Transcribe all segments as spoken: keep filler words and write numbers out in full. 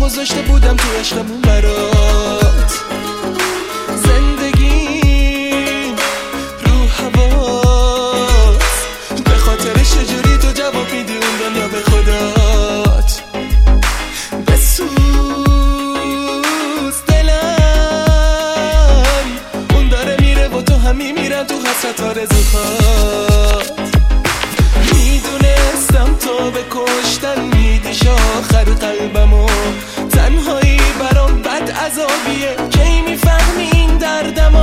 گذاشته بودم تو عشقمون برات. زندگی رو هواست، به خاطرش چجوری تو جواب میدی اون دنیا به خدات. بسوز دلم، اون داره میره و تو هم میمیرم تو حسرت آرزوهات. میدونستم تو به کشتن میدیش آخر قلبمو، تنهایی برام بد عذابیه کی میفهمی این دردمو.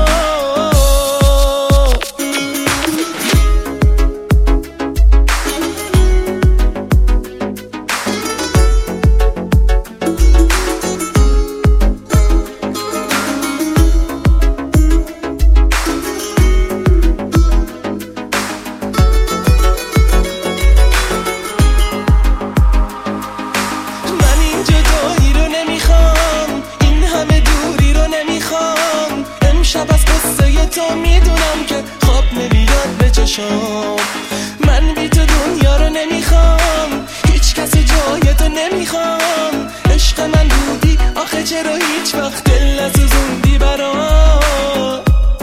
تو میدونم که خواب نمیاد به چشام، من بی تو دنیا رو نمیخوام، هیچ کس جای تو نمیخوام. عشق من بودی آخه چرا هیچ وقت دل نسوزوندی برام.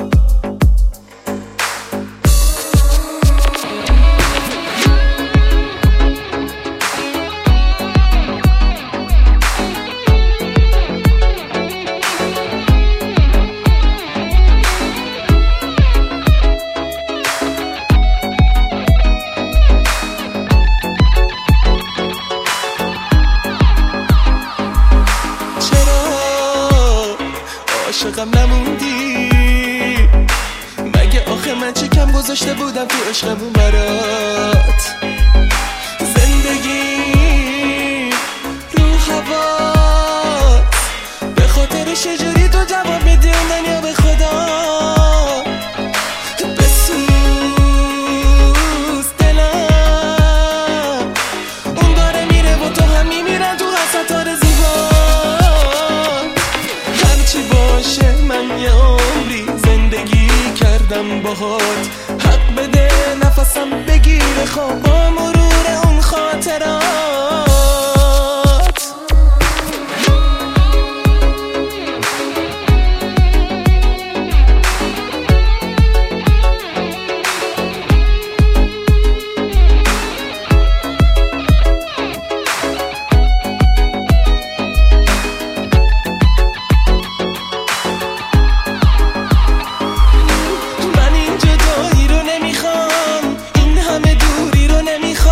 عاشقم نموندی مگه؟ آخه من چه کم گذاشته بودم تو عشقمون برات. زندگی رو هواست، به خاطر چجوری تو جواب میدی اون دنیا به خدا. بسوز دلم، اون داره میره و تو هم میمیرن تو حسرت آرزوهات. من یه عمری زندگی کردم باهات، حق بده نفسم بگیره خواب با مرور اون خاطرات.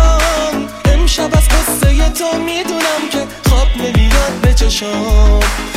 تو میدونم که خواب نمیاد به چشام،